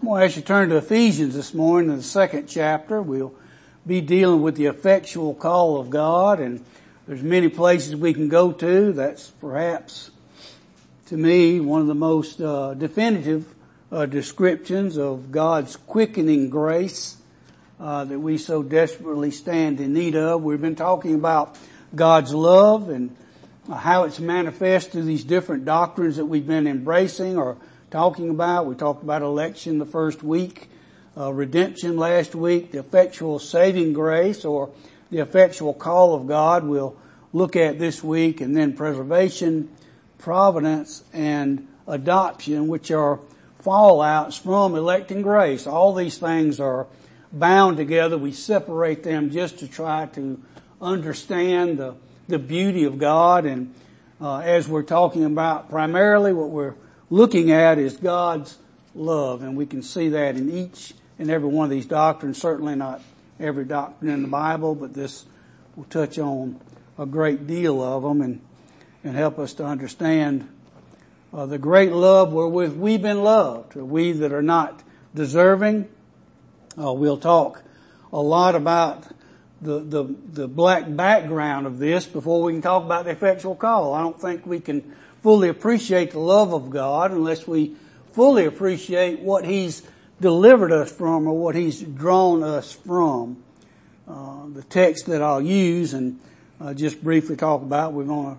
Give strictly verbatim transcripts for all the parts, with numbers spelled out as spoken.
Well, as you turn to Ephesians this morning in the second chapter, we'll be dealing with the effectual call of God, and there's many places we can go to. That's perhaps, to me, one of the most uh, definitive uh, descriptions of God's quickening grace uh, that we so desperately stand in need of. We've been talking about God's love and how it's manifest through these different doctrines that we've been embracing or talking about. We talked about election the first week, uh, redemption last week, the effectual saving grace or the effectual call of God we'll look at this week, and then preservation, providence, and adoption, which are fallouts from electing grace. All these things are bound together. We separate them just to try to understand the, the beauty of God, and uh, as we're talking about primarily what we're looking at is God's love, and we can see that in each and every one of these doctrines. Certainly not every doctrine in the Bible, but this will touch on a great deal of them and, and help us to understand uh, the great love wherewith we've been loved. We that are not deserving. Uh, we'll talk a lot about the, the, the black background of this before we can talk about the effectual call. I don't think we can fully appreciate the love of God unless we fully appreciate what He's delivered us from or what He's drawn us from. Uh, the text that I'll use and uh, just briefly talk about, we're going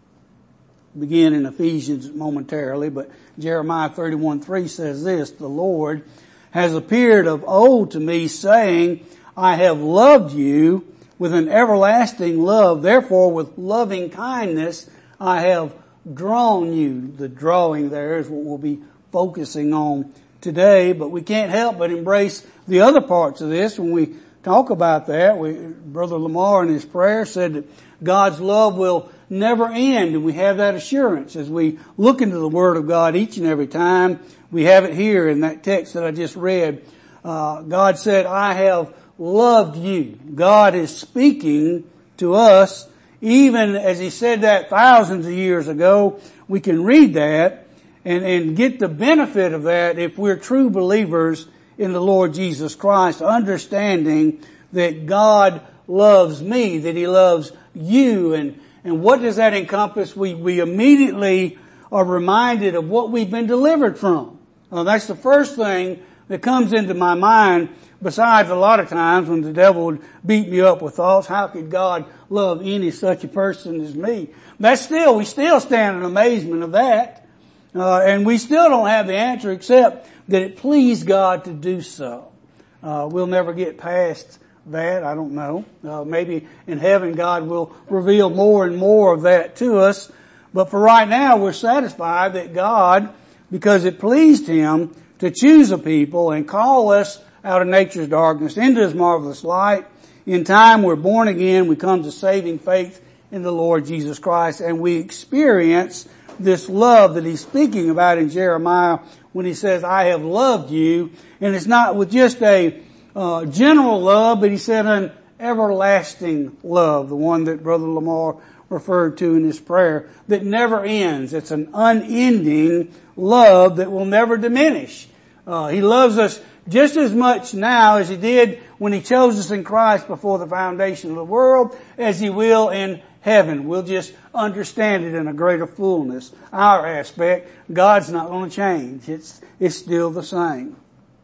to begin in Ephesians momentarily, but Jeremiah thirty-one three says this: "The Lord has appeared of old to me, saying, I have loved you with an everlasting love. Therefore, with loving kindness, I have drawn you." The drawing there is what we'll be focusing on today, but we can't help but embrace the other parts of this when we talk about that. We, Brother Lamar in his prayer said that God's love will never end, and we have that assurance as we look into the Word of God each and every time. We have it here in that text that I just read. Uh, God said, I have loved you. God is speaking to us. Even as He said that thousands of years ago, we can read that and, and get the benefit of that if we're true believers in the Lord Jesus Christ, understanding that God loves me, that He loves you. And, and what does that encompass? We, we immediately are reminded of what we've been delivered from. Well, that's the first thing that comes into my mind. Besides, a lot of times when the devil would beat me up with thoughts, how could God love any such a person as me? That's still, we still stand in amazement of that. Uh, and we still don't have the answer except that it pleased God to do so. Uh, we'll never get past that. I don't know. Uh, maybe in heaven God will reveal more and more of that to us. But for right now, we're satisfied that God, because it pleased Him to choose a people and call us out of nature's darkness into His marvelous light. In time we're born again, we come to saving faith in the Lord Jesus Christ, and we experience this love that He's speaking about in Jeremiah when He says, I have loved you. And it's not with just a uh, general love, but He said an everlasting love, the one that Brother Lamar referred to in his prayer, that never ends. It's an unending love that will never diminish. Uh, he loves us just as much now as He did when He chose us in Christ before the foundation of the world, as He will in heaven. We'll just understand it in a greater fullness. Our aspect, God's not going to change. It's, it's still the same.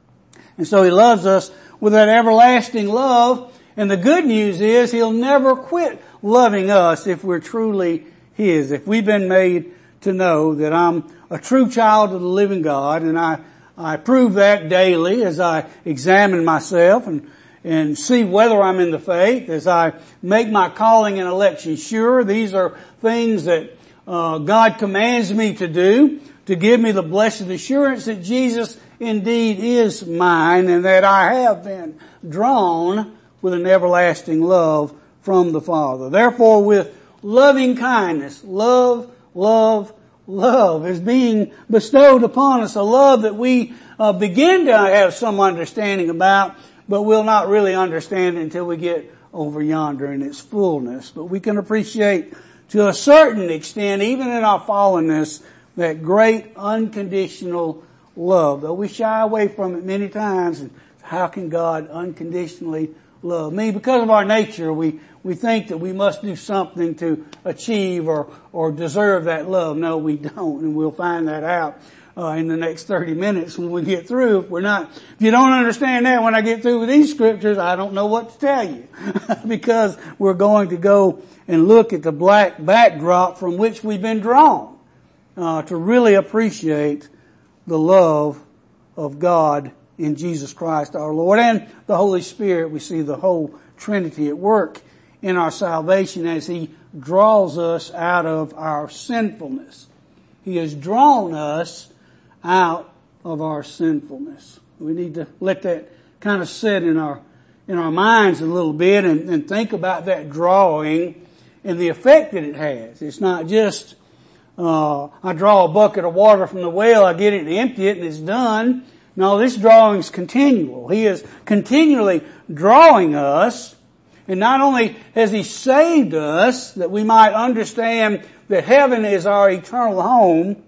And so He loves us with that everlasting love. And the good news is He'll never quit loving us if we're truly His. If we've been made to know that I'm a true child of the living God, and I I prove that daily as I examine myself and, and see whether I'm in the faith, as I make my calling and election sure. These are things that uh, God commands me to do, to give me the blessed assurance that Jesus indeed is mine, and that I have been drawn with an everlasting love from the Father. Therefore, with loving kindness, love, love, love is being bestowed upon us, a love that we uh, begin to have some understanding about, but we'll not really understand it until we get over yonder in its fullness. But we can appreciate to a certain extent, even in our fallenness, that great unconditional love. Though we shy away from it many times, and how can God unconditionally love me? Because of our nature, we, we think that we must do something to achieve or, or deserve that love. No, we don't, and we'll find that out uh, in the next thirty minutes when we get through. If we're not, if you don't understand that when I get through with these scriptures, I don't know what to tell you. Because we're going to go and look at the black backdrop from which we've been drawn uh, to really appreciate the love of God in Jesus Christ our Lord and the Holy Spirit. We see the whole Trinity at work in our salvation as He draws us out of our sinfulness. He has drawn us out of our sinfulness. We need to let that kind of sit in our in our minds a little bit and, and think about that drawing and the effect that it has. It's not just uh I draw a bucket of water from the well, I get it and empty it and it's done. No, this drawing is continual. He is continually drawing us, and not only has He saved us that we might understand that heaven is our eternal home,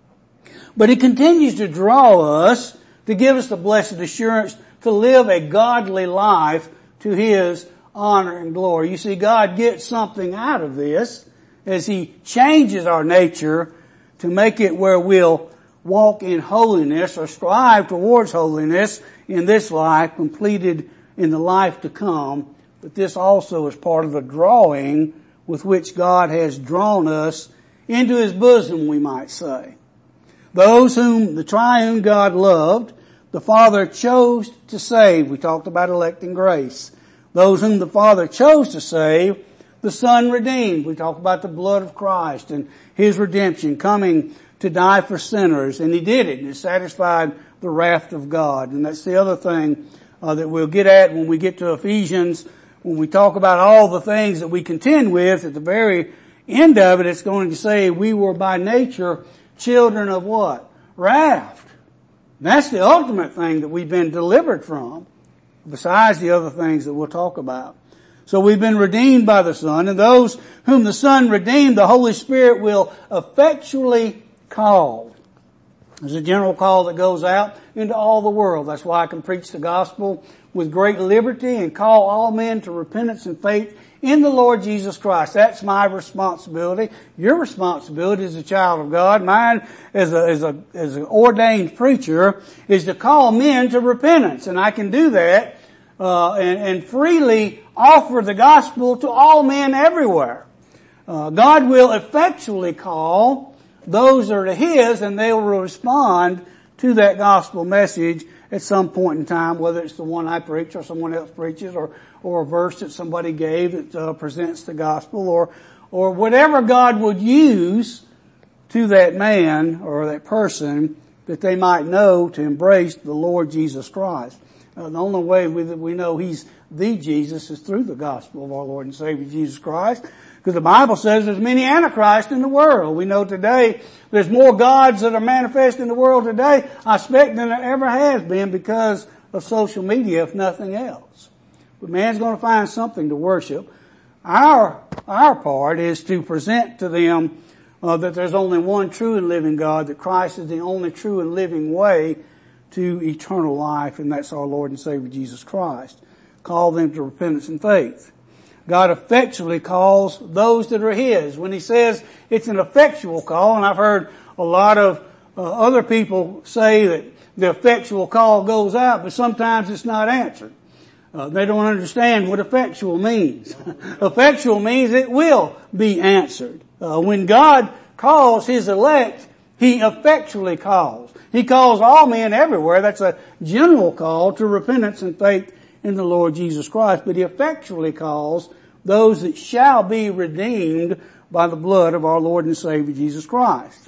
but He continues to draw us to give us the blessed assurance to live a godly life to His honor and glory. You see, God gets something out of this as He changes our nature to make it where we'll walk in holiness or strive towards holiness in this life, completed in the life to come. But this also is part of the drawing with which God has drawn us into His bosom, we might say. Those whom the triune God loved, the Father chose to save. We talked about electing grace. Those whom the Father chose to save, the Son redeemed. We talked about the blood of Christ and His redemption coming to die for sinners, and He did it, and it satisfied the wrath of God. And that's the other thing uh, that we'll get at when we get to Ephesians, when we talk about all the things that we contend with. At the very end of it, it's going to say we were by nature children of what? Wrath. And that's the ultimate thing that we've been delivered from, besides the other things that we'll talk about. So we've been redeemed by the Son, and those whom the Son redeemed, the Holy Spirit will effectually call. There's a general call that goes out into all the world. That's why I can preach the gospel with great liberty and call all men to repentance and faith in the Lord Jesus Christ. That's my responsibility. Your responsibility as a child of God, mine as a, as a, as an ordained preacher, is to call men to repentance. And I can do that, uh, and, and freely offer the gospel to all men everywhere. Uh, God will effectually call those that are His, and they will respond to that gospel message at some point in time, whether it's the one I preach or someone else preaches, or or a verse that somebody gave that uh, presents the gospel, or or whatever God would use to that man or that person that they might know to embrace the Lord Jesus Christ. Uh, the only way we, that we know He's the Jesus is through the gospel of our Lord and Savior Jesus Christ. Because the Bible says there's many antichrists in the world. We know today there's more gods that are manifest in the world today, I expect, than there ever has been because of social media, if nothing else. But man's going to find something to worship. Our, our part is to present to them uh, that there's only one true and living God, that Christ is the only true and living way to eternal life, and that's our Lord and Savior Jesus Christ. Call them to repentance and faith. God effectually calls those that are His. When He says it's an effectual call, and I've heard a lot of uh, other people say that the effectual call goes out, but sometimes it's not answered. Uh, they don't understand what effectual means. Effectual means it will be answered. Uh, when God calls His elect, He effectually calls. He calls all men everywhere. That's a general call to repentance and faith in the Lord Jesus Christ, but He effectually calls those that shall be redeemed by the blood of our Lord and Savior Jesus Christ.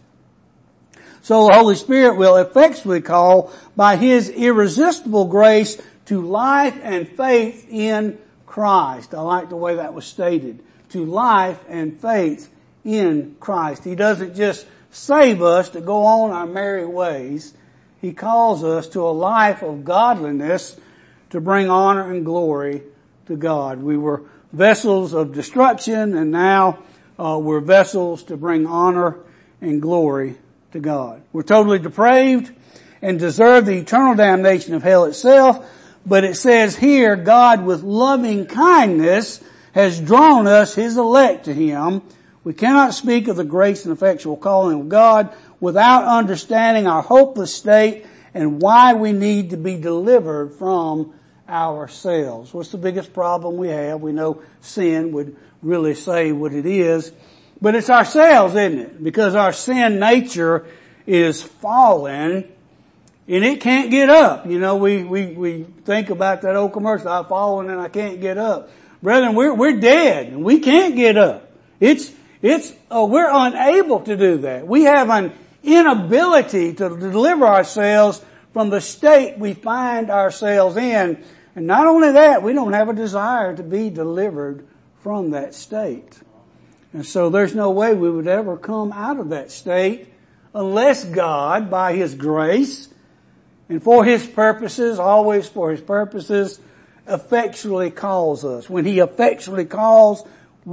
So the Holy Spirit will effectually call by His irresistible grace to life and faith in Christ. I like the way that was stated. To life and faith in Christ. He doesn't just save us to go on our merry ways. He calls us to a life of godliness to bring honor and glory to God. We were vessels of destruction, and now uh, we're vessels to bring honor and glory to God. We're totally depraved, and deserve the eternal damnation of hell itself. But it says here, God with loving kindness has drawn us, His elect, to Him. We cannot speak of the grace and effectual calling of God without understanding our hopeless state and why we need to be delivered from ourselves. What's the biggest problem we have? We know sin would really say what it is, but it's ourselves, isn't it? Because our sin nature is fallen and it can't get up. You know, we, we, we think about that old commercial, I've fallen and I can't get up. Brethren, we're, we're dead and we can't get up. It's, it's, uh, we're unable to do that. We have an inability to deliver ourselves from the state we find ourselves in. And not only that, we don't have a desire to be delivered from that state. And so there's no way we would ever come out of that state unless God, by His grace and for His purposes, always for His purposes, effectually calls us. When He effectually calls,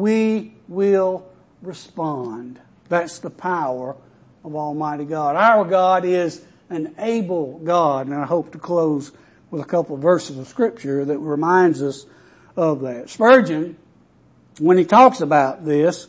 we will respond. That's the power of Almighty God. Our God is an able God, and I hope to close with a couple of verses of Scripture that reminds us of that. Spurgeon, when he talks about this,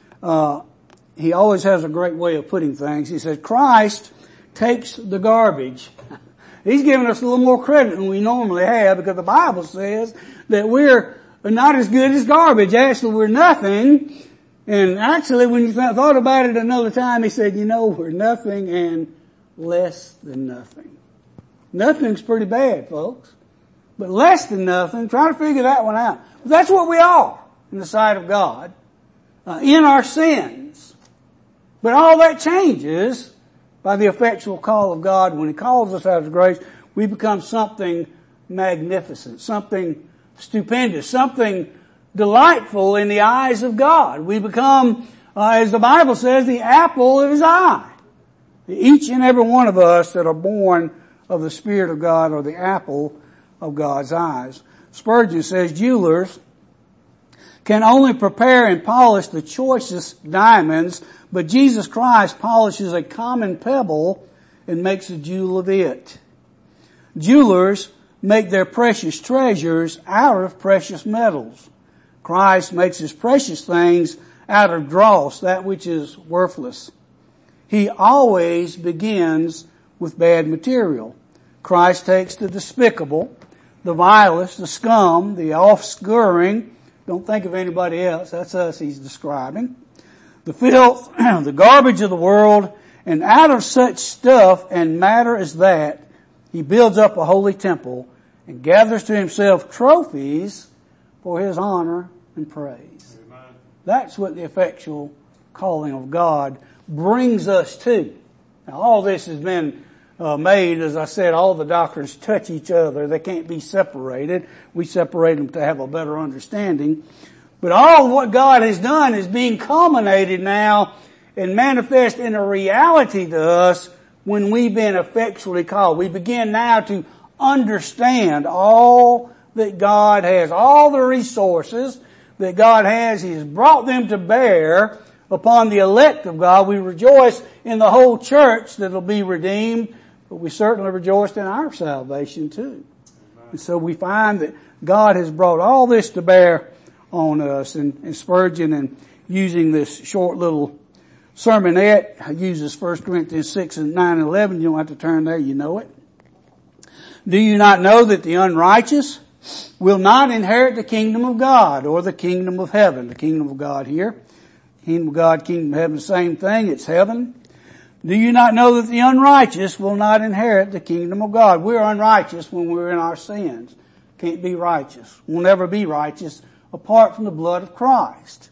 uh, he always has a great way of putting things. He says, Christ takes the garbage. He's giving us a little more credit than we normally have because the Bible says that we're not as good as garbage. Actually, we're nothing. And actually, when you th- thought about it another time, he said, you know, we're nothing and less than nothing. Nothing's pretty bad, folks. But less than nothing, try to figure that one out. But that's what we are in the sight of God, uh, in our sins. But all that changes by the effectual call of God. When He calls us out of His grace, we become something magnificent, something stupendous, something delightful in the eyes of God. We become, uh, as the Bible says, the apple of His eye. Each and every one of us that are born of the Spirit of God are the apple of God's eyes. Spurgeon says, jewelers can only prepare and polish the choicest diamonds, but Jesus Christ polishes a common pebble and makes a jewel of it. Jewelers make their precious treasures out of precious metals. Christ makes His precious things out of dross, that which is worthless. He always begins with bad material. Christ takes the despicable, the vilest, the scum, the off-scouring. Don't think of anybody else. That's us He's describing. The filth, the garbage of the world, and out of such stuff and matter as that, He builds up a holy temple and gathers to Himself trophies for His honor and praise. Amen. That's what the effectual calling of God brings us to. Now, all this has been uh, made, as I said, all the doctrines touch each other. They can't be separated. We separate them to have a better understanding. But all of what God has done is being culminated now and manifest in a reality to us when we've been effectually called. We begin now to understand all that God has, all the resources that God has. He has brought them to bear upon the elect of God. We rejoice in the whole church that will be redeemed, but we certainly rejoiced in our salvation too. Amen. And so we find that God has brought all this to bear on us. And, and Spurgeon, and using this short little sermonette, uses First Corinthians six and nine and eleven. You don't have to turn there, you know it. Do you not know that the unrighteous will not inherit the kingdom of God, or the kingdom of heaven? The kingdom of God here. Kingdom of God, kingdom of heaven, same thing. It's heaven. Do you not know that the unrighteous will not inherit the kingdom of God? We're unrighteous when we're in our sins. Can't be righteous. We'll never be righteous apart from the blood of Christ.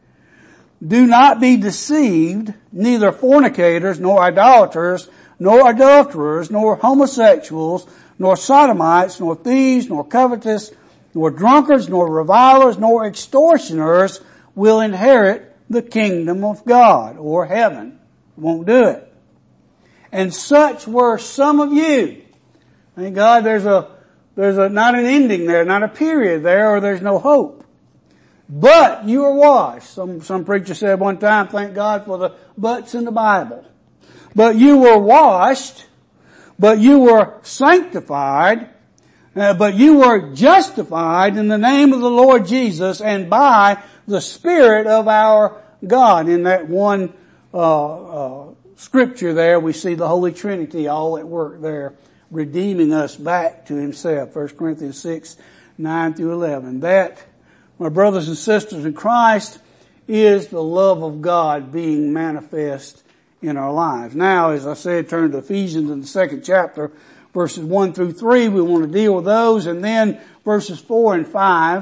Do not be deceived, neither fornicators, nor idolaters, nor adulterers, nor homosexuals, nor sodomites, nor thieves, nor covetous, nor drunkards, nor revilers, nor extortioners will inherit the kingdom of God, or heaven. Won't do it. And such were some of you. Thank God there's a, there's a, not an ending there, not a period there, or there's no hope. But you are washed. Some, some preacher said one time, thank God for the buts in the Bible. But you were washed, but you were sanctified, uh, but you were justified in the name of the Lord Jesus and by the Spirit of our God. In that one uh, uh scripture there, we see the Holy Trinity all at work there, redeeming us back to Himself. First Corinthians six, nine through eleven. That, my brothers and sisters in Christ, is the love of God being manifest in our lives. Now, as I said, turn to Ephesians in the second chapter, verses one through three. We want to deal with those, and then verses four and five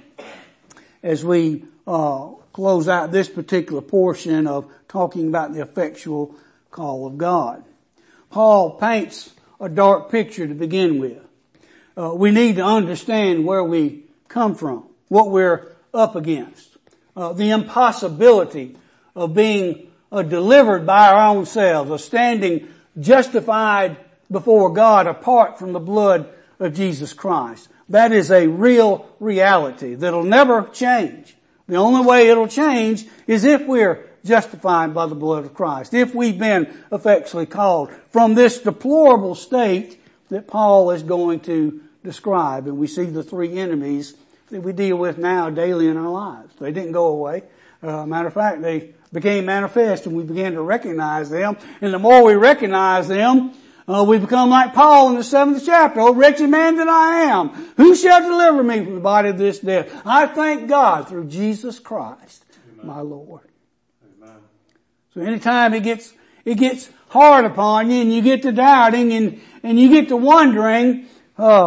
as we uh close out this particular portion of talking about the effectual call of God. Paul paints a dark picture to begin with. Uh, we need to understand where we come from, what we're up against, uh, the impossibility of being uh, delivered by our own selves, of standing justified before God apart from the blood of Jesus Christ. That is a real reality that'll never change. The only way it'll change is if we're justified by the blood of Christ, if we've been effectually called from this deplorable state that Paul is going to describe. And we see the three enemies that we deal with now daily in our lives. They didn't go away. Uh, matter of fact, they became manifest and we began to recognize them. And the more we recognize them, Uh, we become like Paul in the seventh chapter. Oh, wretched man that I am, who shall deliver me from the body of this death? I thank God through Jesus Christ, Amen. My Lord. Amen. So anytime it gets, it gets hard upon you and you get to doubting and, and you get to wondering, uh,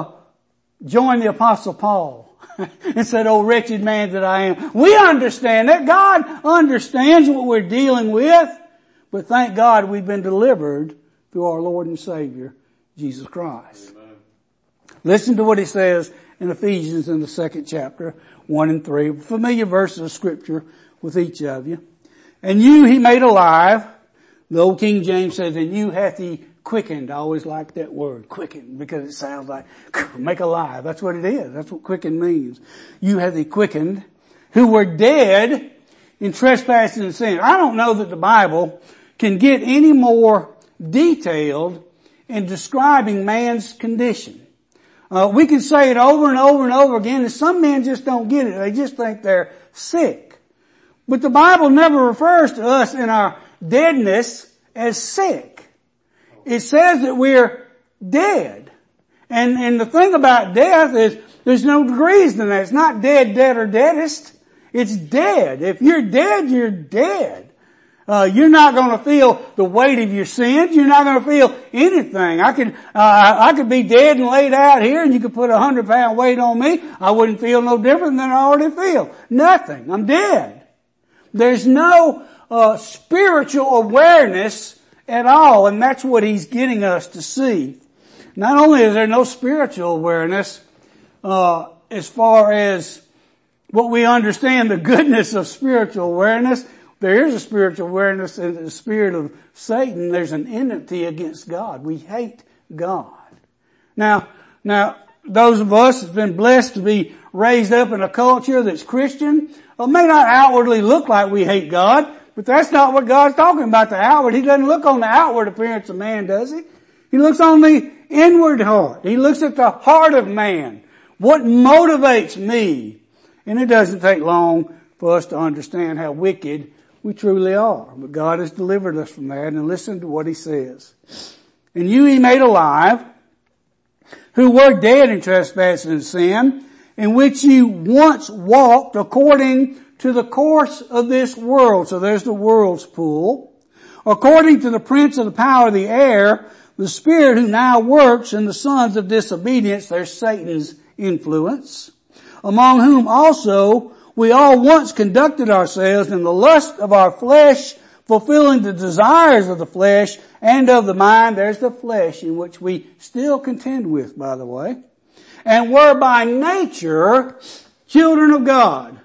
join the Apostle Paul and said, oh, wretched man that I am. We understand that. God understands what we're dealing with, but thank God we've been delivered through our Lord and Savior, Jesus Christ. Amen. Listen to what he says in Ephesians in the second chapter, one and three. Familiar verses of scripture with each of you. And you he made alive. The old King James says, and you hath he quickened. I always like that word, quickened, because it sounds like make alive. That's what it is. That's what quickened means. You hath he quickened, who were dead in trespassing and sin. I don't know that the Bible can get any more detailed in describing man's condition. Uh, we can say it over and over and over again, and some men just don't get it. They just think they're sick. But the Bible never refers to us in our deadness as sick. It says that we're dead. And, and the thing about death is there's no degrees in that. It's not dead, dead, or deadest. It's dead. If you're dead, you're dead. Uh, you're not going to feel the weight of your sins. You're not going to feel anything. I could, uh, I could be dead and laid out here and you could put a hundred pound weight on me. I wouldn't feel no different than I already feel. Nothing. I'm dead. There's no, uh, spiritual awareness at all. And that's what he's getting us to see. Not only is there no spiritual awareness, uh, as far as what we understand the goodness of spiritual awareness, there is a spiritual awareness in the spirit of Satan. There's an enmity against God. We hate God. Now, now, those of us who've been blessed to be raised up in a culture that's Christian, well, may not outwardly look like we hate God, but that's not what God's talking about, the outward. He doesn't look on the outward appearance of man, does he? He looks on the inward heart. He looks at the heart of man. What motivates me? And it doesn't take long for us to understand how wicked we truly are. But God has delivered us from that, and listen to what he says. And you he made alive, who were dead in trespass and sin, in which you once walked according to the course of this world. So there's the world's pool. According to the prince of the power of the air, the spirit who now works in the sons of disobedience, there's Satan's influence, among whom also we all once conducted ourselves in the lust of our flesh, fulfilling the desires of the flesh and of the mind. There's the flesh in which we still contend with, by the way. And were by nature children of God.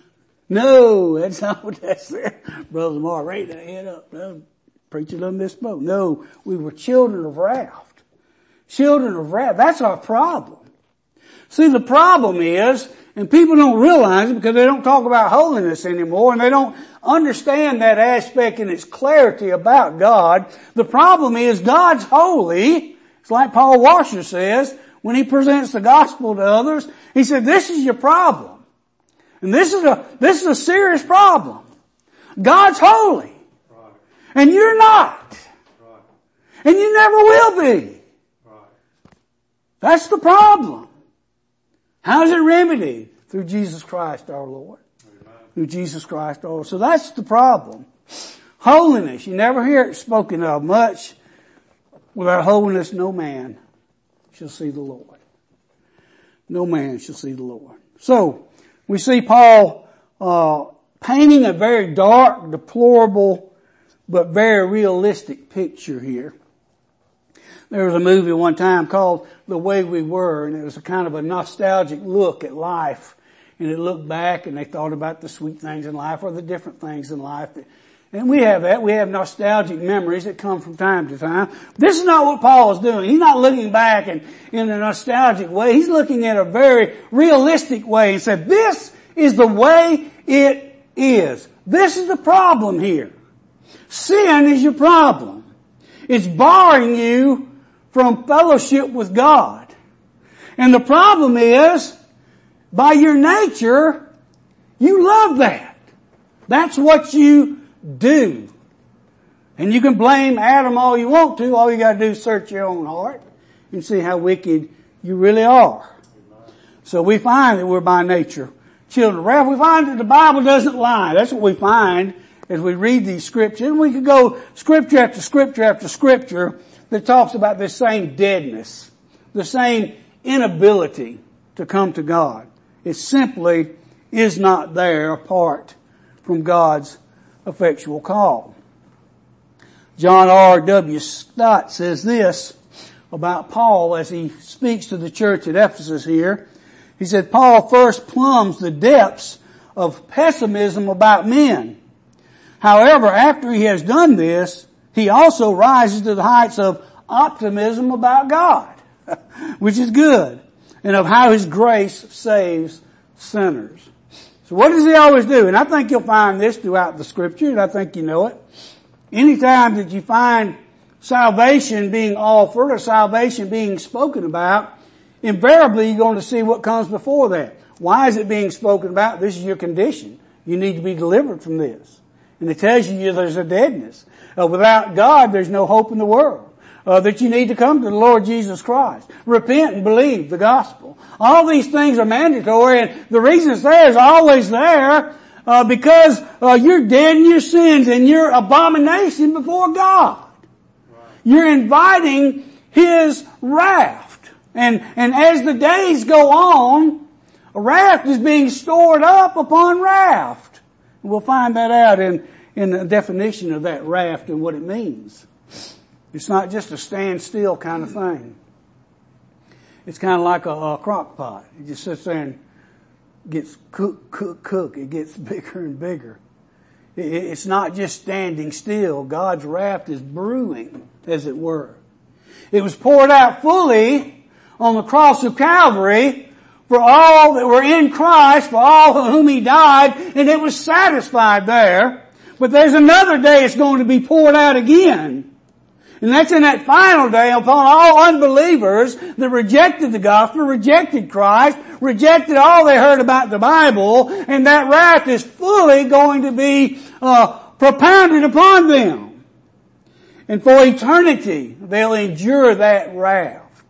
No, that's not what that said. Brother Mark, raise that head up. No, preacher done misspoke. No, we were children of wrath. Children of wrath. That's our problem. See, the problem is, and people don't realize it because they don't talk about holiness anymore and they don't understand that aspect and its clarity about God. The problem is God's holy It's like Paul Washer says when he presents the gospel to others. He said, this is your problem. And this is a, this is a serious problem. God's holy. Right. And you're not. Right. And you never will be. Right. That's the problem. How is it remedied? Through Jesus Christ our Lord. Amen. Through Jesus Christ our Lord. So that's the problem. Holiness. You never hear it spoken of much. Without holiness, no man shall see the Lord. No man shall see the Lord. So, we see Paul, uh, painting a very dark, deplorable, but very realistic picture here. There was a movie one time called The Way We Were, and it was a kind of a nostalgic look at life. And it looked back and they thought about the sweet things in life or the different things in life. And we have that. We have nostalgic memories that come from time to time. This is not what Paul is doing. He's not looking back and in a nostalgic way. He's looking at a very realistic way and said, this is the way it is. This is the problem here. Sin is your problem. It's barring you from fellowship with God. And the problem is, by your nature, you love that. That's what you do. And you can blame Adam all you want to. All you got to do is search your own heart and see how wicked you really are. So we find that we're by nature children of wrath. We find that the Bible doesn't lie. That's what we find as we read these scriptures. And we could go scripture after scripture after scripture that talks about this same deadness, the same inability to come to God. It simply is not there apart from God's effectual call. John R W Stott says this about Paul as he speaks to the church at Ephesus here. He said, Paul first plumbs the depths of pessimism about men. However, after he has done this, he also rises to the heights of optimism about God, which is good, and of how his grace saves sinners. So what does he always do? And I think you'll find this throughout the scripture, and I think you know it. Anytime that you find salvation being offered or salvation being spoken about, invariably you're going to see what comes before that. Why is it being spoken about? This is your condition. You need to be delivered from this. And it tells you there's a deadness. Uh, without God, there's no hope in the world. Uh, that you need to come to the Lord Jesus Christ. Repent and believe the gospel. All these things are mandatory, and the reason it's there is always there uh, because uh, you're dead in your sins and you're abomination before God. Right. You're inviting His wrath. And, and as the days go on, wrath is being stored up upon wrath. And we'll find that out in, in the definition of that wrath and what it means. It's not just a standstill kind of thing. It's kind of like a, a crock pot. It just sits there and gets cook, cook, cook. It gets bigger and bigger. It, it's not just standing still. God's wrath is brewing, as it were. It was poured out fully on the cross of Calvary for all that were in Christ, for all for whom He died, and it was satisfied there. But there's another day it's going to be poured out again. And that's in that final day upon all unbelievers that rejected the gospel, rejected Christ, rejected all they heard about the Bible, and that wrath is fully going to be uh, propounded upon them. And for eternity, they'll endure that wrath.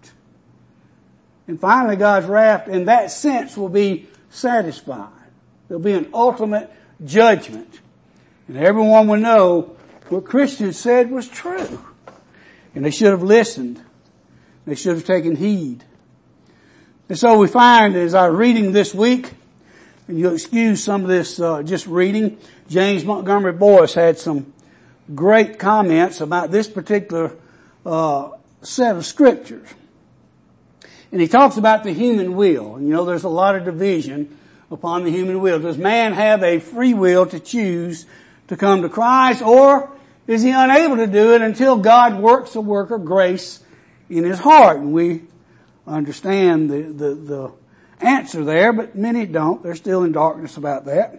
And finally, God's wrath in that sense will be satisfied. There'll be an ultimate judgment. And everyone will know what Christians said was true. And they should have listened. They should have taken heed. And so we find as I was reading this week, and you'll excuse some of this uh, just reading, James Montgomery Boyce had some great comments about this particular uh set of scriptures. And he talks about the human will. You know, there's a lot of division upon the human will. Does man have a free will to choose to come to Christ, or is he unable to do it until God works a work of grace in his heart? And we understand the, the, the answer there, but many don't. They're still in darkness about that.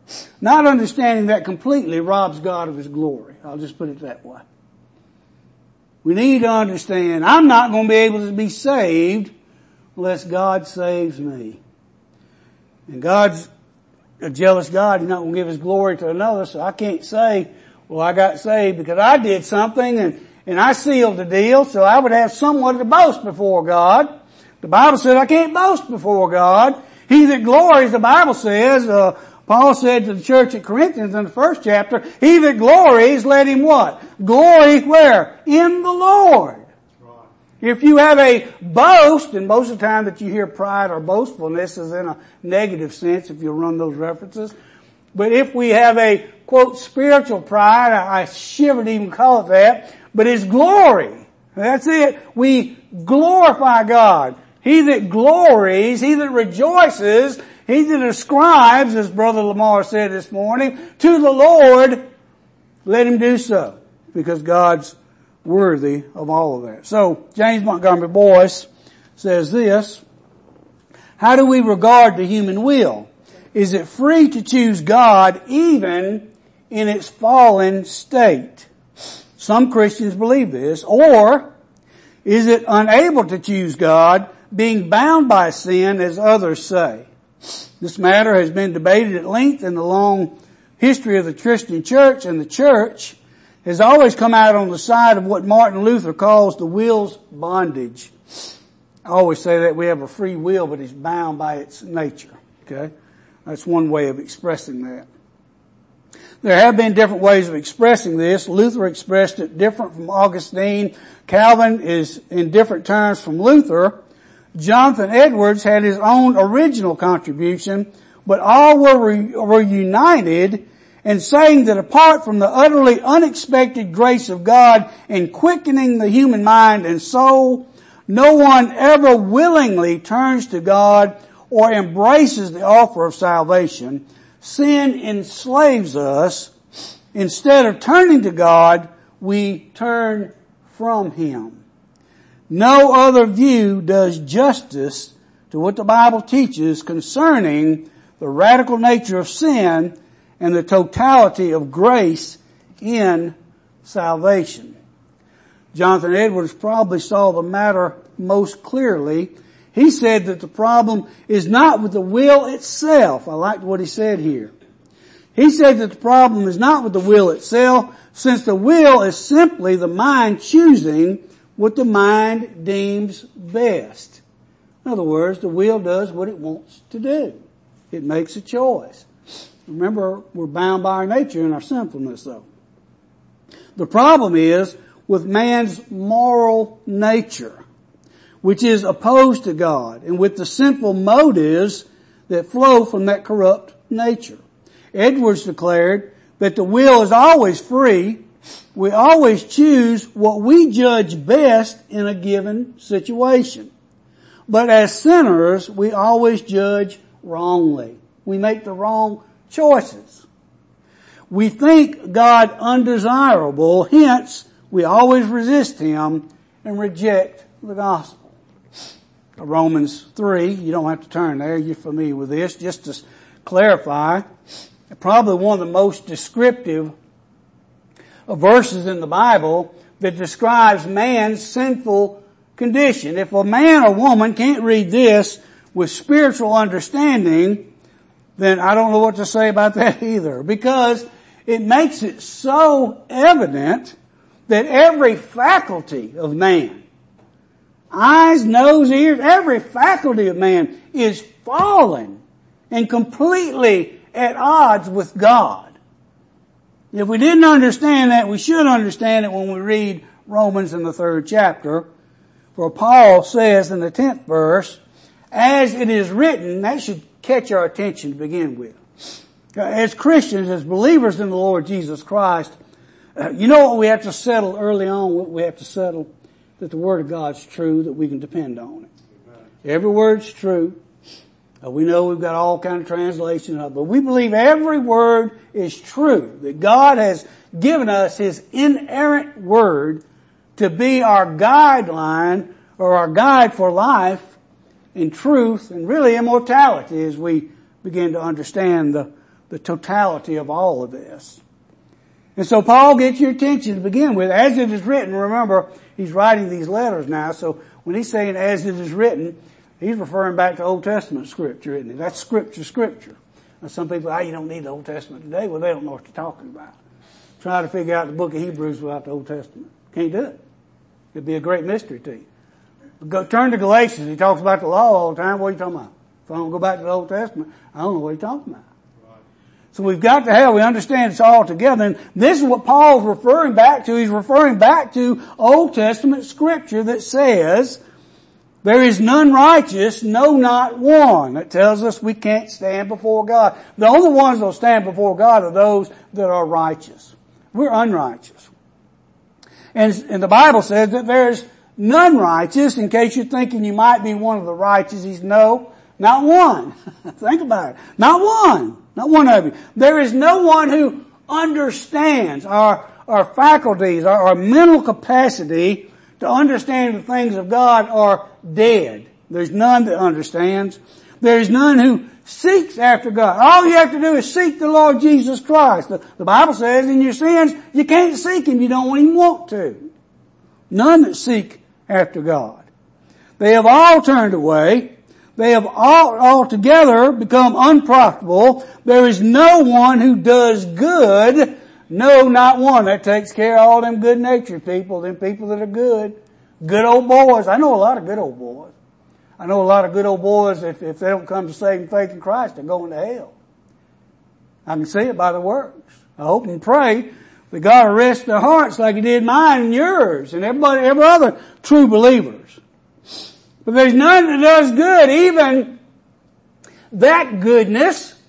Not understanding that completely robs God of His glory. I'll just put it that way. We need to understand I'm not going to be able to be saved unless God saves me. And God's a jealous God. He's not going to give His glory to another, so I can't say, well, I got saved because I did something and, and I sealed the deal, so I would have someone to boast before God. The Bible says I can't boast before God. He that glories, the Bible says, uh, Paul said to the church at Corinthians in the first chapter, he that glories, let him what? Glory where? In the Lord. Right. If you have a boast, and most of the time that you hear pride or boastfulness is in a negative sense if you run those references. But if we have a, quote, spiritual pride, I, I shiver to even call it that, but it's glory. That's it. We glorify God. He that glories, he that rejoices, he that ascribes, as Brother Lamar said this morning, to the Lord, let him do so, because God's worthy of all of that. So, James Montgomery Boyce says this, how do we regard the human will? Is it free to choose God even in its fallen state? Some Christians believe this. Or is it unable to choose God, being bound by sin, as others say? This matter has been debated at length in the long history of the Christian church, and the church has always come out on the side of what Martin Luther calls the will's bondage. I always say that we have a free will, but it's bound by its nature. Okay? That's one way of expressing that. There have been different ways of expressing this. Luther expressed it different from Augustine. Calvin is in different terms from Luther. Jonathan Edwards had his own original contribution, but all were, re- were united in saying that apart from the utterly unexpected grace of God in quickening the human mind and soul, no one ever willingly turns to God or embraces the offer of salvation. Sin enslaves us. Instead of turning to God, we turn from Him. No other view does justice to what the Bible teaches concerning the radical nature of sin and the totality of grace in salvation. Jonathan Edwards probably saw the matter most clearly. He said that the problem is not with the will itself. I liked what he said here. He said that the problem is not with the will itself, since the will is simply the mind choosing what the mind deems best. In other words, the will does what it wants to do. It makes a choice. Remember, we're bound by our nature and our sinfulness, though. The problem is with man's moral nature, which is opposed to God, and with the sinful motives that flow from that corrupt nature. Edwards declared that the will is always free. We always choose what we judge best in a given situation. But as sinners, we always judge wrongly. We make the wrong choices. We think God undesirable, hence we always resist Him and reject the gospel. Romans three, you don't have to turn there, you're familiar with this, just to clarify, probably one of the most descriptive verses in the Bible that describes man's sinful condition. If a man or woman can't read this with spiritual understanding, then I don't know what to say about that either, because it makes it so evident that every faculty of man, eyes, nose, ears, every faculty of man is fallen and completely at odds with God. If we didn't understand that, we should understand it when we read Romans in the third chapter, where Paul says in the tenth verse, as it is written, that should catch our attention to begin with. As Christians, as believers in the Lord Jesus Christ, you know what we have to settle early on? What we have to settle? That the Word of God's true, that we can depend on it. Amen. Every word's true. Uh, we know we've got all kind of translations of it, but we believe every word is true. That God has given us His inerrant Word to be our guideline or our guide for life in truth and really immortality as we begin to understand the, the totality of all of this. And so Paul gets your attention to begin with, as it is written. Remember, he's writing these letters now, so when he's saying as it is written, he's referring back to Old Testament scripture, isn't he? That's scripture, scripture. Now some people, oh, you don't need the Old Testament today. Well, they don't know what they're talking about. Try to figure out the book of Hebrews without the Old Testament. Can't do it. It'd be a great mystery to you. Go, turn to Galatians. He talks about the law all the time. What are you talking about? If I don't go back to the Old Testament, I don't know what he's talking about. Right. So we've got to have, we understand it's all together. And this is what Paul's referring back to. He's referring back to Old Testament scripture that says, there is none righteous, no, not one. That tells us we can't stand before God. The only ones that will stand before God are those that are righteous. We're unrighteous. And, and the Bible says that there's none righteous. In case you're thinking you might be one of the righteous, he's no, not one. Think about it. Not one. Not one of you. There is no one who understands our, our faculties, our, our mental capacity to understand the things of God are dead. There's none that understands. There's none who seeks after God. All you have to do is seek the Lord Jesus Christ. The, the Bible says in your sins, you can't seek Him. You don't even want to. None that seek after God. They have all turned away. They have all altogether become unprofitable. There is no one who does good. No, not one. That takes care of all them good-natured people, them people that are good. Good old boys. I know a lot of good old boys. I know a lot of good old boys, if, if they don't come to saving faith in Christ, they're going to hell. I can see it by the works. I hope and pray that God arrests their hearts like He did mine and yours and everybody, every other true believers. But there's none that does good, even that goodness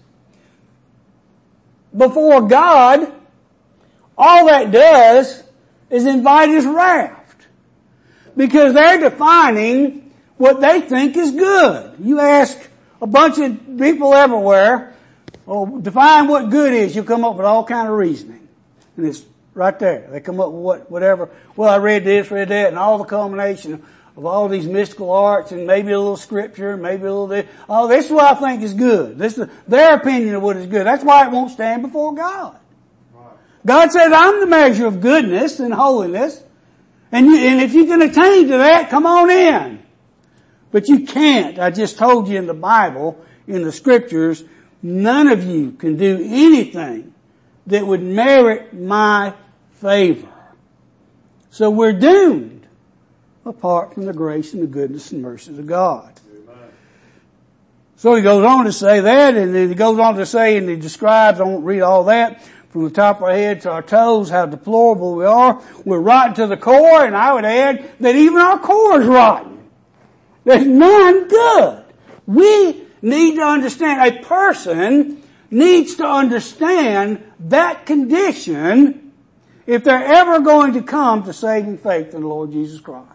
before God. All that does is invite His wrath. Because they're defining what they think is good. You ask a bunch of people everywhere, oh, define what good is, you'll come up with all kind of reasoning. And it's right there. They come up with what, whatever, well, I read this, read that, and all the culmination of all these mystical arts and maybe a little scripture, maybe a little this. Oh, this is what I think is good. This is their opinion of what is good. That's why it won't stand before God. God says, I'm the measure of goodness and holiness. And, you, and if you can attain to that, come on in. But you can't. I just told you in the Bible, in the scriptures, none of you can do anything that would merit my favor. So we're doomed apart from the grace and the goodness and mercy of God. Amen. So he goes on to say that, and then he goes on to say, and he describes, I won't read all that, from the top of our head to our toes, how deplorable we are. We're rotten to the core, and I would add that even our core is rotten. There's none good. We need to understand, a person needs to understand that condition if they're ever going to come to saving faith in the Lord Jesus Christ.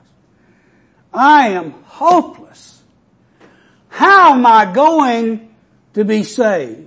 I am hopeless. How am I going to be saved?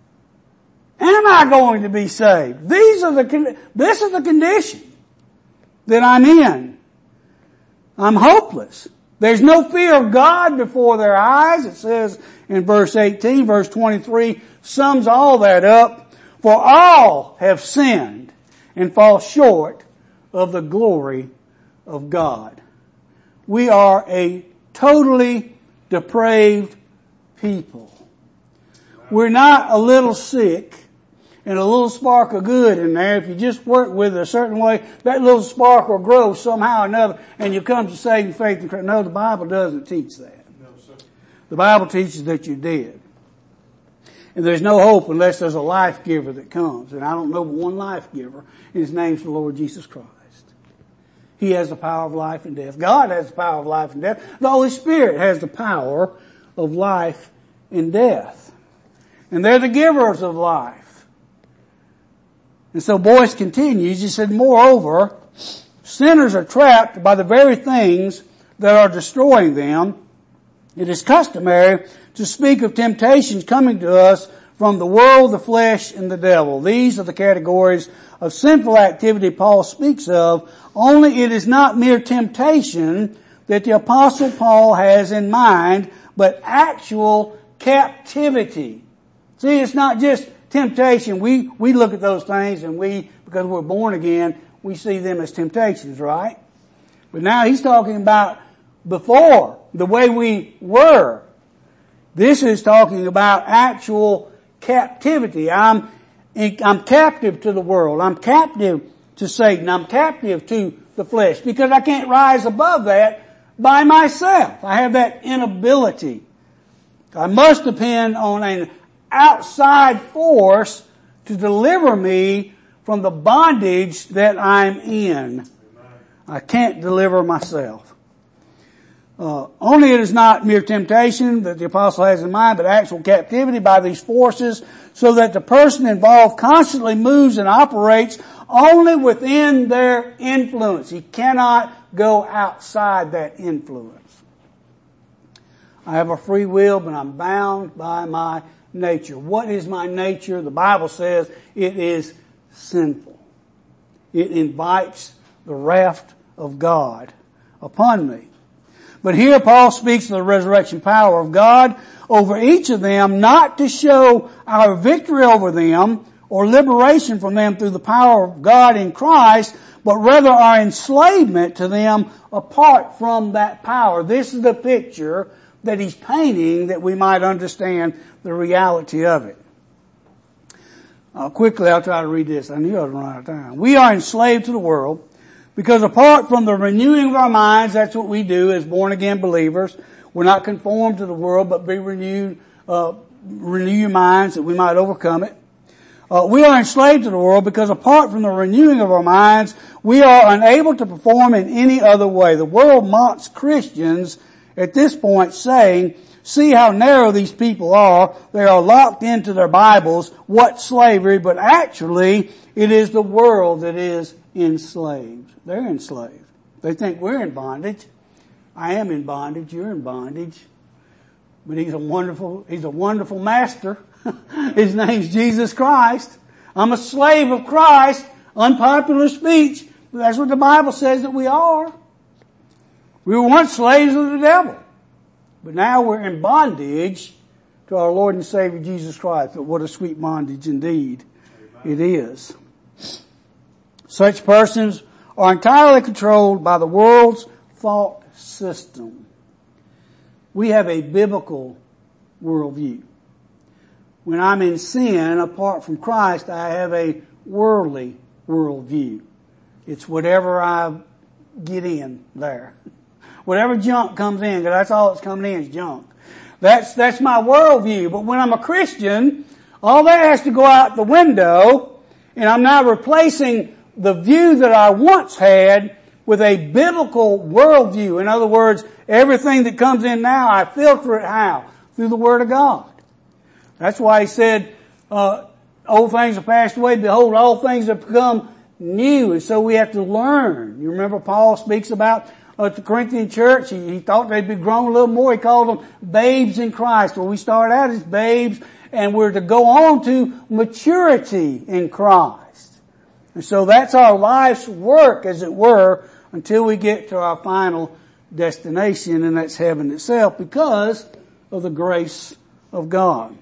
Am I going to be saved? These are the, this is the condition that I'm in. I'm hopeless. There's no fear of God before their eyes. It says in verse eighteen, verse twenty-three sums all that up. For all have sinned and fall short of the glory of God. We are a totally depraved people. We're not a little sick and a little spark of good in there. If you just work with it a certain way, that little spark will grow somehow or another, and you come to saving faith in Christ. No, the Bible doesn't teach that. No, sir. The Bible teaches that you're dead. And there's no hope unless there's a life giver that comes. And I don't know but one life giver, and His name's the Lord Jesus Christ. He has the power of life and death. God has the power of life and death. The Holy Spirit has the power of life and death. And they're the givers of life. And so Boyce continues, he said, moreover, sinners are trapped by the very things that are destroying them. It is customary to speak of temptations coming to us from the world, the flesh, and the devil. These are the categories of sinful activity Paul speaks of, only it is not mere temptation that the Apostle Paul has in mind, but actual captivity. See, it's not just temptation. We, we look at those things and we because we're born again, we see them as temptations, right? But now he's talking about before, the way we were. This is talking about actual captivity. I'm, I'm captive to the world. I'm captive to Satan. I'm captive to the flesh because I can't rise above that by myself. I have that inability. I must depend on an outside force to deliver me from the bondage that I'm in. I can't deliver myself. Uh, only it is not mere temptation that the apostle has in mind, but actual captivity by these forces, so that the person involved constantly moves and operates only within their influence. He cannot go outside that influence. I have a free will, but I'm bound by my nature. What is my nature? The Bible says it is sinful. It invites the wrath of God upon me. But here Paul speaks of the resurrection power of God over each of them, not to show our victory over them or liberation from them through the power of God in Christ, but rather our enslavement to them apart from that power. This is the picture that he's painting that we might understand the reality of it. Uh, quickly, I'll try to read this. I knew I was running out of time. We are enslaved to the world, because apart from the renewing of our minds, that's what we do as born again believers. We're not conformed to the world, but be renewed, uh, renew your minds that we might overcome it. Uh, we are enslaved to the world because apart from the renewing of our minds, we are unable to perform in any other way. The world mocks Christians at this point, saying, see how narrow these people are. They are locked into their Bibles. What slavery? But actually, it is the world that is enslaved. They're enslaved. They think we're in bondage. I am in bondage. You're in bondage. But he's a wonderful, he's a wonderful master. His name's Jesus Christ. I'm a slave of Christ. Unpopular speech. But that's what the Bible says that we are. We were once slaves of the devil. But now we're in bondage to our Lord and Savior Jesus Christ. But what a sweet bondage indeed it is. Such persons are entirely controlled by the world's thought system. We have a biblical worldview. When I'm in sin, apart from Christ, I have a worldly worldview. It's whatever I get in there. Whatever junk comes in, because that's all that's coming in is junk. That's, that's my worldview. But when I'm a Christian, all that has to go out the window, and I'm now replacing the view that I once had with a biblical worldview. In other words, everything that comes in now, I filter it how? Through the Word of God. That's why he said, uh, old things have passed away. Behold, all things have become new. And so we have to learn. You remember Paul speaks about uh, the Corinthian church. He, he thought they'd be grown a little more. He called them babes in Christ. Well, we start out as babes, and we're to go on to maturity in Christ. And so that's our life's work, as it were, until we get to our final destination, and that's heaven itself, because of the grace of God.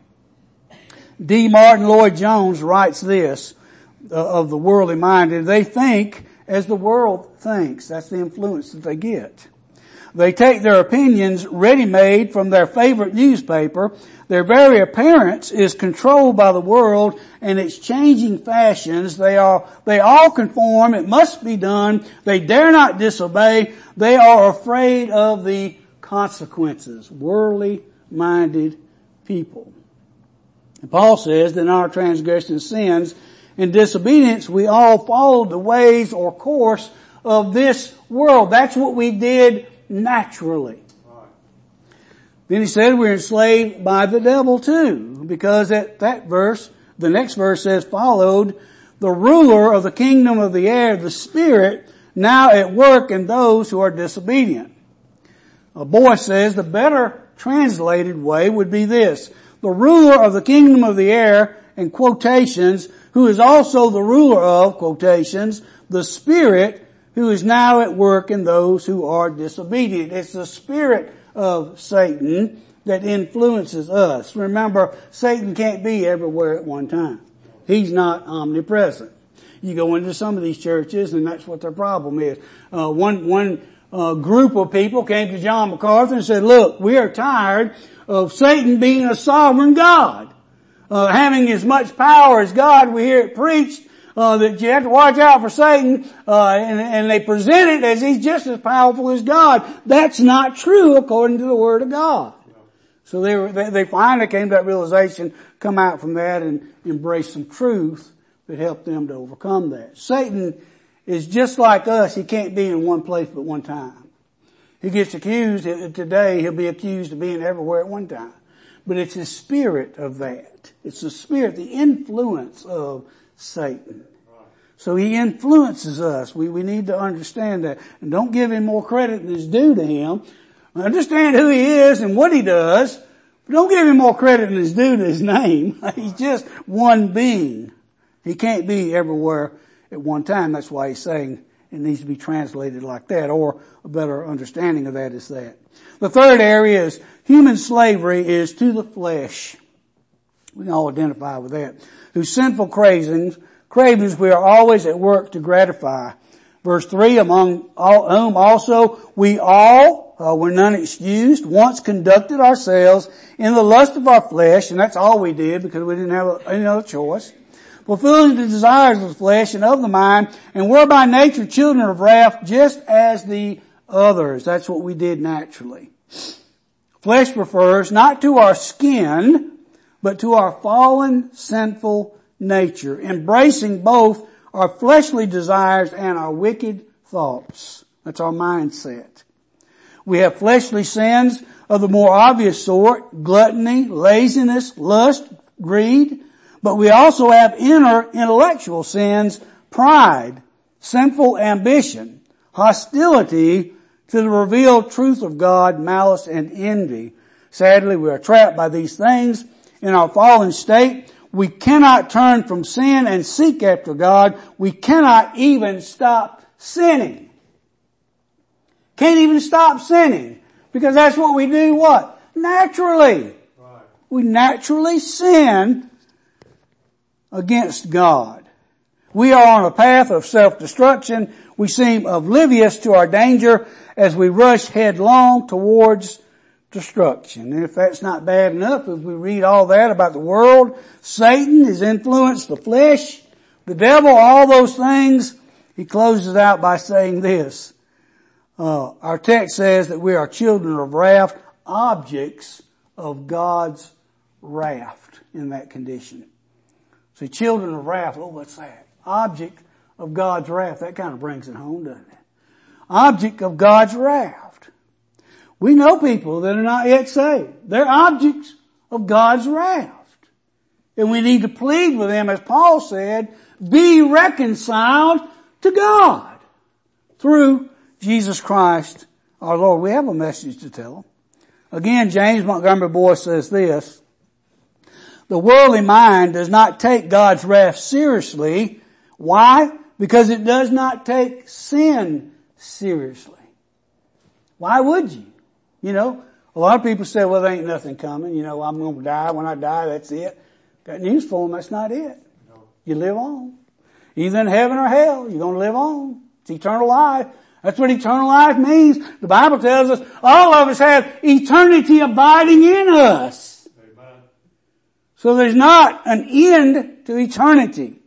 D. Martin Lloyd-Jones writes this uh, of the worldly minded. They think as the world thinks. That's the influence that they get. They take their opinions ready-made from their favorite newspaper. Their very appearance is controlled by the world and its changing fashions. They are, they all conform. It must be done. They dare not disobey. They are afraid of the consequences. Worldly-minded people. And Paul says that in our transgressions, sins, and disobedience, we all followed the ways or course of this world. That's what we did naturally. Then he said we're enslaved by the devil too, because at that verse, the next verse says, followed the ruler of the kingdom of the air, the spirit, now at work in those who are disobedient. A boy says the better translated way would be this: the ruler of the kingdom of the air, in quotations, who is also the ruler of, quotations, the spirit, who is now at work in those who are disobedient. It's the spirit of Satan that influences us. Remember, Satan can't be everywhere at one time. He's not omnipresent. You go into some of these churches and that's what their problem is. Uh, one, one, uh, group of people came to John MacArthur and said, look, we are tired of Satan being a sovereign God, uh, having as much power as God. We hear it preached, uh, that you have to watch out for Satan, uh, and, and they present it as he's just as powerful as God. That's not true according to the Word of God. So they were, they, they finally came to that realization, come out from that and embrace some truth that helped them to overcome that. Satan is just like us. He can't be in one place but one time. He gets accused today. He'll be accused of being everywhere at one time. But it's the spirit of that. It's the spirit, the influence of Satan. So he influences us. We, we need to understand that. And don't give him more credit than is due to him. Understand who he is and what he does, but don't give him more credit than is due to his name. He's just one being. He can't be everywhere at one time. That's why he's saying it needs to be translated like that, or a better understanding of that is that. The third area is human slavery is to the flesh. We can all identify with that. Whose sinful cravings, cravings we are always at work to gratify. Verse three, among all, whom also we all, Uh, were none excused, once conducted ourselves in the lust of our flesh, and that's all we did because we didn't have any other choice, fulfilling the desires of the flesh and of the mind, and were by nature children of wrath, just as the others. That's what we did naturally. Flesh refers not to our skin, but to our fallen, sinful nature, embracing both our fleshly desires and our wicked thoughts. That's our mindset. We have fleshly sins of the more obvious sort, gluttony, laziness, lust, greed, but we also have inner intellectual sins, pride, sinful ambition, hostility to the revealed truth of God, malice and envy. Sadly, we are trapped by these things in our fallen state. We cannot turn from sin and seek after God. We cannot even stop sinning. Can't even stop sinning. Because that's what we do what? Naturally. Right. We naturally sin against God. We are on a path of self-destruction. We seem oblivious to our danger as we rush headlong towards destruction. And if that's not bad enough, if we read all that about the world, Satan, his influence, the flesh, the devil, all those things, he closes out by saying this. Uh, our text says that we are children of wrath, objects of God's wrath in that condition. See, children of wrath, oh, what's that? Object of God's wrath. That kind of brings it home, doesn't it? Object of God's wrath. We know people that are not yet saved. They're objects of God's wrath. And we need to plead with them, as Paul said, be reconciled to God through Jesus Christ our Lord. We have a message to tell them. Again, James Montgomery Boyce says this, the worldly mind does not take God's wrath seriously. Why? Because it does not take sin seriously. Why would you? You know, a lot of people say, well, there ain't nothing coming. You know, I'm going to die. When I die, that's it. Got news for them, that's not it. No. You live on. Either in heaven or hell, you're going to live on. It's eternal life. That's what eternal life means. The Bible tells us all of us have eternity abiding in us. Amen. So there's not an end to eternity.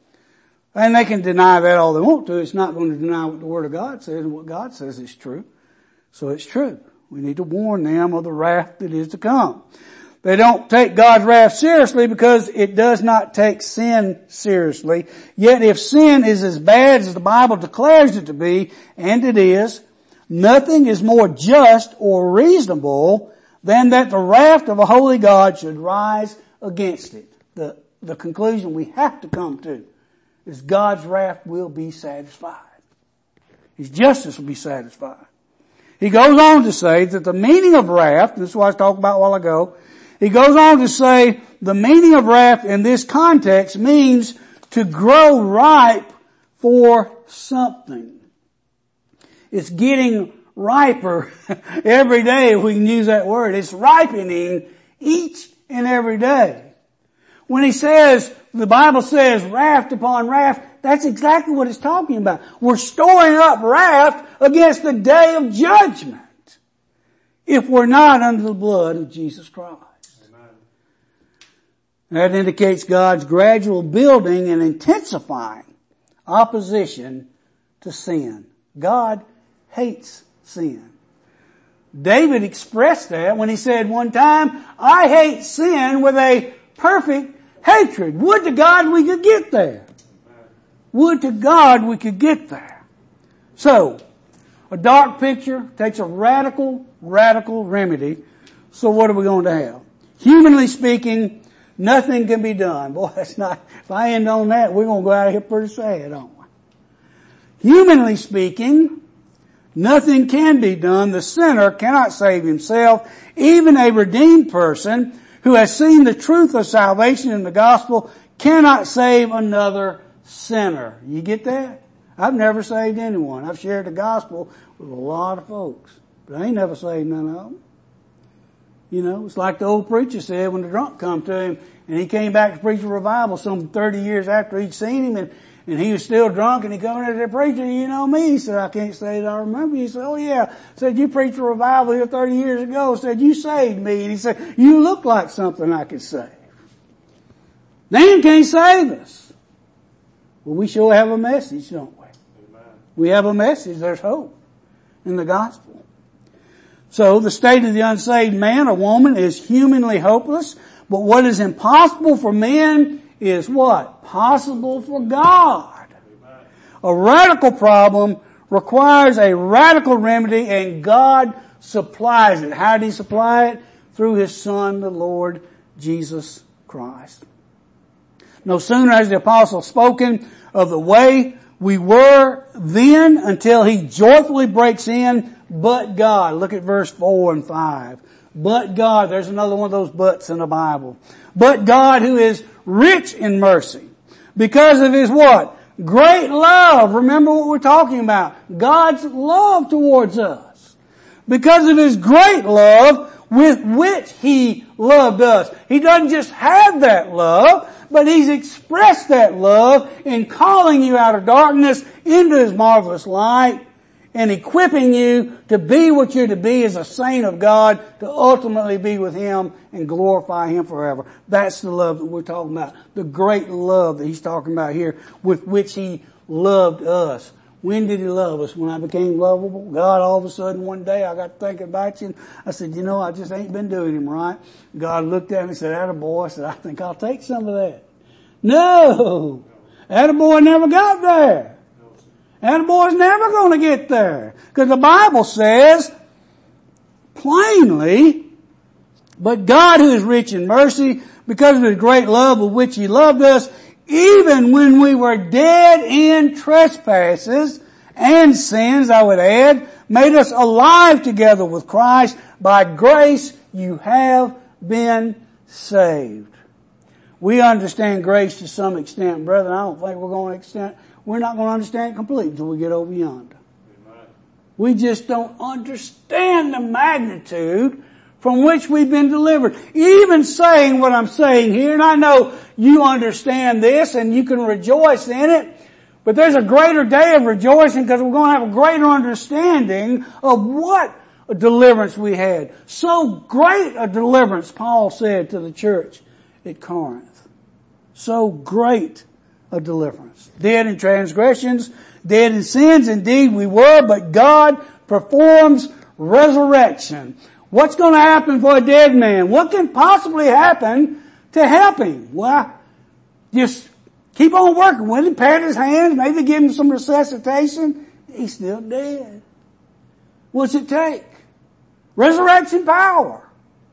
And they can deny that all they want to. It's not going to deny what the Word of God says, and what God says is true. So it's true. We need to warn them of the wrath that is to come. They don't take God's wrath seriously because it does not take sin seriously. Yet if sin is as bad as the Bible declares it to be, and it is, nothing is more just or reasonable than that the wrath of a holy God should rise against it. The, the conclusion we have to come to is God's wrath will be satisfied. His justice will be satisfied. He goes on to say that the meaning of wrath, this is what I was talking about a while ago, he goes on to say the meaning of wrath in this context means to grow ripe for something. It's getting riper every day, if we can use that word. It's ripening each and every day. When he says, the Bible says wrath upon wrath, that's exactly what it's talking about. We're storing up wrath against the day of judgment if we're not under the blood of Jesus Christ. Amen. That indicates God's gradual building and intensifying opposition to sin. God hates sin. David expressed that when he said one time, I hate sin with a perfect hatred. Would to God we could get there. Would to God we could get there. So, a dark picture takes a radical, radical remedy. So what are we going to have? Humanly speaking, nothing can be done. Boy, that's not, if I end on that, we're going to go out of here pretty sad, aren't we? Humanly speaking, nothing can be done. The sinner cannot save himself. Even a redeemed person who has seen the truth of salvation in the gospel cannot save another sinner. You get that? I've never saved anyone. I've shared the gospel with a lot of folks, but I ain't never saved none of them. You know, it's like the old preacher said when the drunk come to him and he came back to preach a revival some thirty years after he'd seen him and And he was still drunk and he come in and said, preacher, you know me? He said, I can't say that I remember you. He said, oh yeah. Said, you preached a revival here thirty years ago. Said, you saved me. And he said, you look like something I could save. Man can't save us. Well, we sure have a message, don't we? Amen. We have a message. There's hope in the gospel. So the state of the unsaved man or woman is humanly hopeless. But what is impossible for men is what? Possible for God. Amen. A radical problem requires a radical remedy and God supplies it. How did He supply it? Through His Son, the Lord Jesus Christ. No sooner has the apostle spoken of the way we were then until he joyfully breaks in, but God. Look at verse four and five. But God, there's another one of those buts in the Bible. But God, who is rich in mercy, because of His what? Great love. Remember what we're talking about. God's love towards us. Because of His great love with which He loved us. He doesn't just have that love, but He's expressed that love in calling you out of darkness into His marvelous light and equipping you to be what you're to be as a saint of God, to ultimately be with Him and glorify Him forever. That's the love that we're talking about. The great love that He's talking about here, with which He loved us. When did He love us? When I became lovable? God, all of a sudden one day I got thinking about you and I said, you know, I just ain't been doing Him right. God looked at me and said, attaboy. I said, I think I'll take some of that. No! Attaboy never got there. Attaboy's never going to get there. Because the Bible says plainly, but God who is rich in mercy, because of His great love with which He loved us, even when we were dead in trespasses and sins, I would add, made us alive together with Christ. By grace you have been saved. We understand grace to some extent, brethren. I don't think we're going to extend, we're not going to understand it completely until we get over yonder. Amen. We just don't understand the magnitude from which we've been delivered. Even saying what I'm saying here, and I know you understand this and you can rejoice in it, but there's a greater day of rejoicing because we're going to have a greater understanding of what a deliverance we had. So great a deliverance, Paul said to the church at Corinth. So great a deliverance. Dead in transgressions, dead in sins, indeed we were, but God performs resurrection. What's going to happen for a dead man? What can possibly happen to help him? Well, just keep on working with him, pat his hands, maybe give him some resuscitation. He's still dead. What's it take? Resurrection power.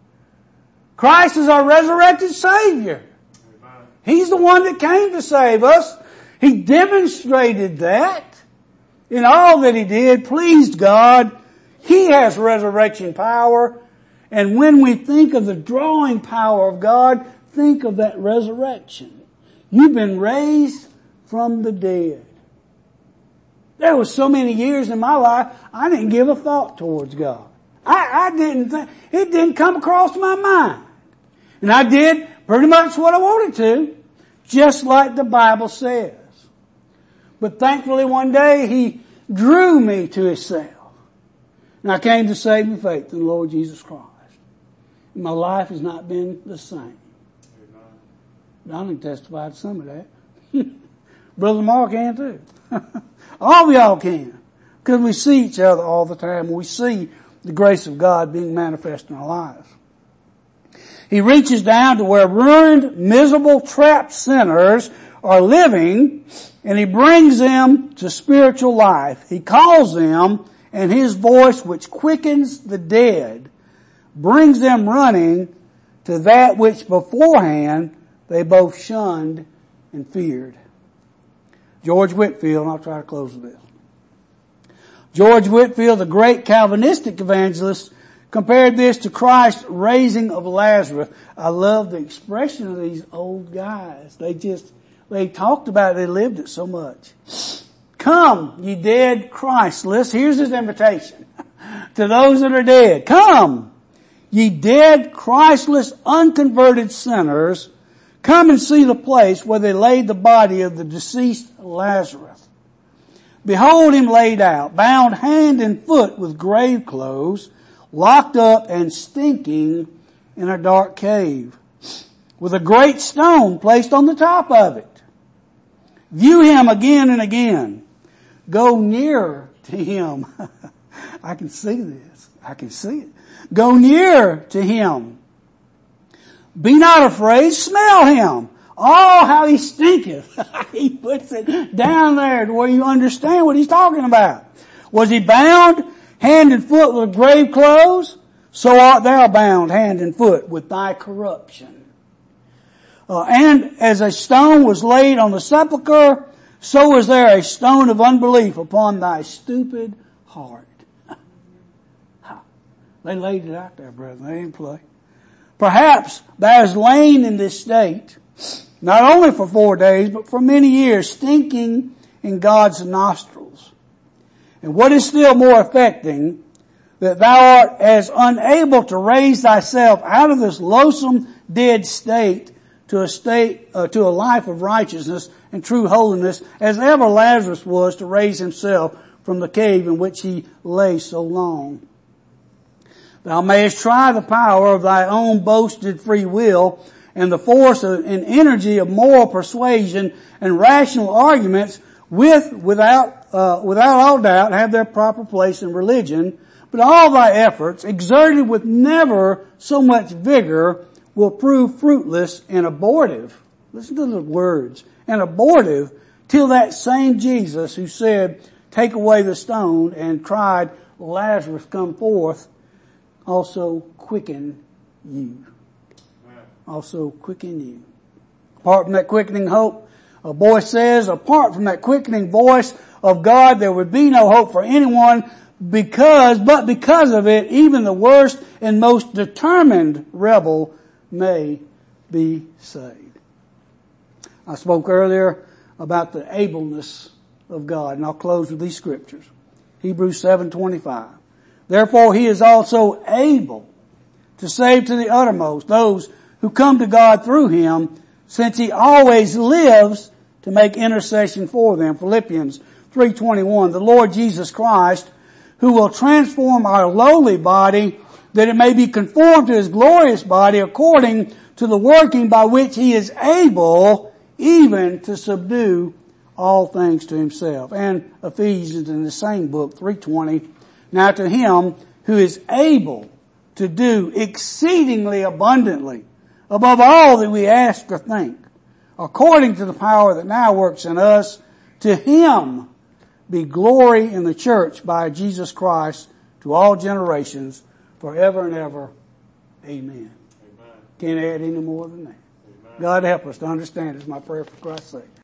Christ is our resurrected Savior. Amen. He's the one that came to save us. He demonstrated that in all that He did, pleased God. He has resurrection power. And when we think of the drawing power of God, think of that resurrection. You've been raised from the dead. There was so many years in my life, I didn't give a thought towards God. I, I didn't think, it didn't come across my mind. And I did pretty much what I wanted to, just like the Bible says. But thankfully one day He drew me to Himself. And I came to saving faith in the Lord Jesus Christ. And my life has not been the same. I can testify to some of that. Brother Mark can too. All of y'all can. Because we see each other all the time. We see the grace of God being manifest in our lives. He reaches down to where ruined, miserable, trapped sinners are living, and He brings them to spiritual life. He calls them, and His voice, which quickens the dead, brings them running to that which beforehand they both shunned and feared. George Whitefield, and I'll try to close with this. George Whitefield, the great Calvinistic evangelist, compared this to Christ's raising of Lazarus. I love the expression of these old guys. They just, they talked about it, they lived it so much. Come, ye dead Christless. Here's His invitation to those that are dead. Come, ye dead Christless, unconverted sinners. Come and see the place where they laid the body of the deceased Lazarus. Behold him laid out, bound hand and foot with grave clothes, locked up and stinking in a dark cave, with a great stone placed on the top of it. View him again and again. Go nearer to him. I can see this. I can see it. Go near to him. Be not afraid. Smell him. Oh, how he stinketh. He puts it down there to where you understand what he's talking about. Was he bound hand and foot with grave clothes? So art thou bound hand and foot with thy corruption. Uh, and as a stone was laid on the sepulchre, so was there a stone of unbelief upon thy stupid heart. They laid it out there, brethren. They didn't play. Perhaps thou hast lain in this state, not only for four days, but for many years, stinking in God's nostrils. And what is still more affecting, that thou art as unable to raise thyself out of this loathsome dead state to a state, uh, to a life of righteousness and true holiness, as ever Lazarus was to raise himself from the cave in which he lay so long. Thou mayest try the power of thy own boasted free will and the force and energy of moral persuasion and rational arguments with, without, uh, without all doubt have their proper place in religion, but all thy efforts, exerted with never so much vigor, will prove fruitless and abortive. Listen to the words. And abortive till that same Jesus who said, take away the stone, and cried, Lazarus, come forth, also quicken you. Also quicken you. Apart from that quickening hope, a voice says, apart from that quickening voice of God, there would be no hope for anyone, because, but because of it, even the worst and most determined rebel may be saved. I spoke earlier about the ableness of God, and I'll close with these scriptures. Hebrews seven twenty-five. Therefore he is also able to save to the uttermost those who come to God through him, since he always lives to make intercession for them. Philippians three twenty-one. The Lord Jesus Christ, who will transform our lowly body, that it may be conformed to his glorious body, according to the working by which he is able even to subdue all things to himself. And Ephesians in the same book, three twenty. Now to him who is able to do exceedingly abundantly above all that we ask or think, according to the power that now works in us, to him be glory in the church by Jesus Christ to all generations, forever and ever. Amen. Amen. Can't add any more than that. Amen. God help us to understand. It's my prayer for Christ's sake.